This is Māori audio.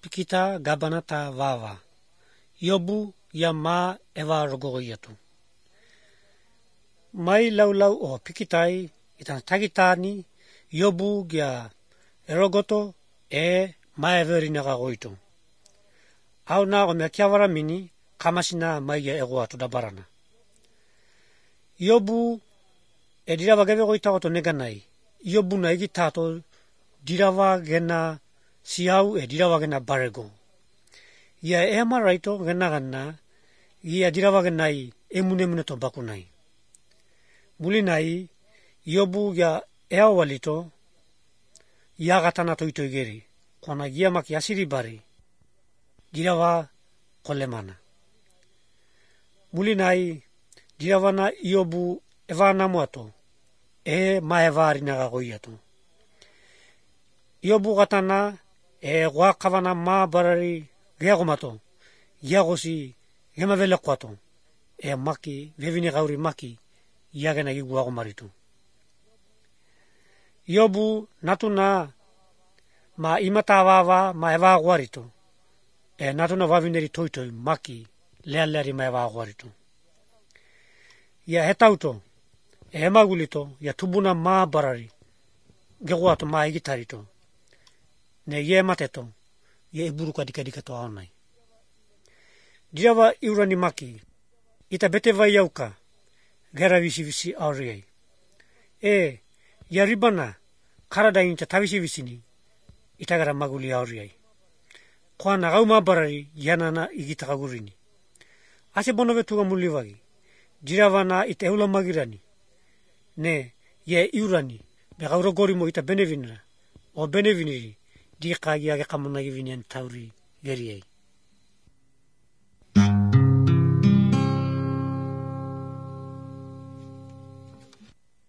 pikita gabanata vava. Iobu ia ma eva rogoiatu. Mai laulau o pikitai ita tagitani Iobu gia erogoto ma everina gagoito. Au na o me kiawara mini kamasina mai ia egoatu da barana. Iobu dirava geve goita oto neganai. Iobu na igitato dirava gena siau dirava gena barego. Ia ema raito gena gana ia dirava genai emune to bakunai. Mulinai Iobu ya walito ia gatana toito igeri. Kona ia maki asiri bari dirava kolemana. Mulinai diravana Iobu evana moato ma evari naga goiato. Iobu gatana gua kavana ma barari geagomato iagosi gemavele kwato maki vevine gauri maki iagena iguago marito. Iobu natuna ma imata vava ma eva guarito natuna vavineri toitoi maki lealeari ma eva guarito. Ia hetauto emagulito ia tubuna ma barari geguato ma igitarito ne ie mateto ie iburuka dikadikato aonai. Dirava iurani maki ita bete vai yauka gera visi auriai. Ia ribana karada inta tavisi visini ita gara maguli auriai. Koana gauma barari yanana igitakagurini. Ase bono vetuga mulivagi. Diravana ita eula magirani. Ne ia iurani be gauro gorimo ita benevinira o beneviniri di kagi age kamunagi vinian tauri geriai.